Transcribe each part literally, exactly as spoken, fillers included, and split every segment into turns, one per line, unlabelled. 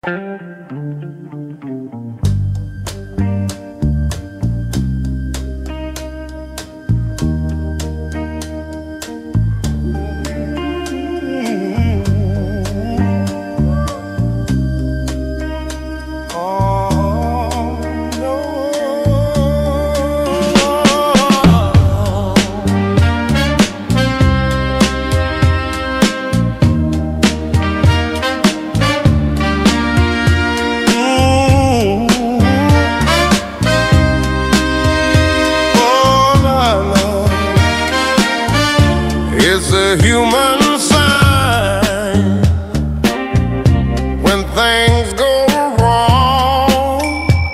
It's a human sign when things go wrong,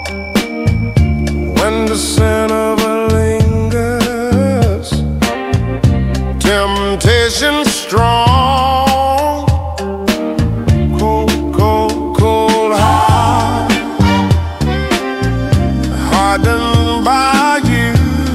when the sin of it lingers, temptation strong, cold, cold, cold heart, hardened by you.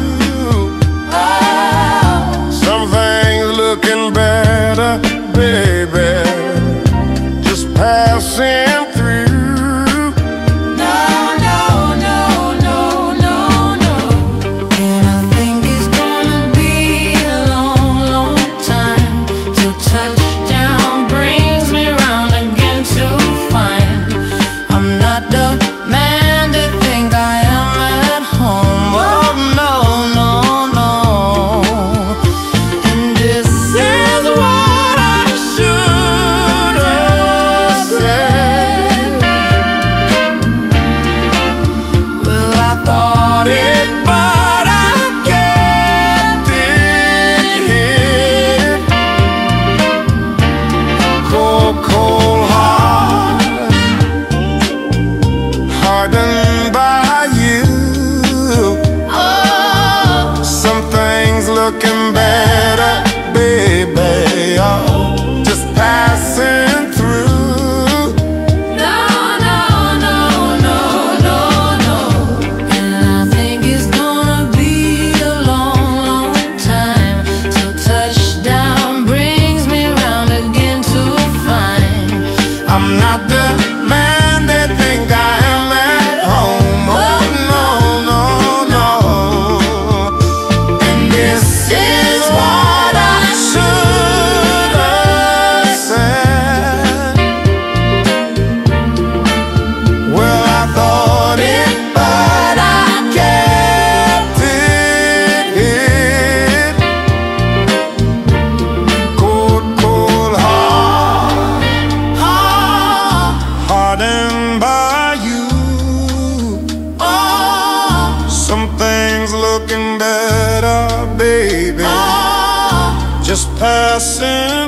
Looking better, baby, just passing through.
No, no, no, no, no, no. And I think it's gonna be a long, long time till touchdown brings me round again to find I'm not the man they think I am at home. Oh, no, no, no. And this is what I should have said. Well, I thought it, but I kept it here.
Cold, cold heart, hardened by you.
Oh,
Some things looking better, baby, oh, just passing through.
no, no, no, no, no, no. And I think it's gonna be a long, long time till touchdown brings me round again to find
I'm not the man they think I am at home. Oh, no, no, no. And this is what I should have said. Well, I thought it, but I kept it hid. Cold, cold heart,
oh,
hardened by you.
oh,
Some things looking better, baby,
oh.
just passing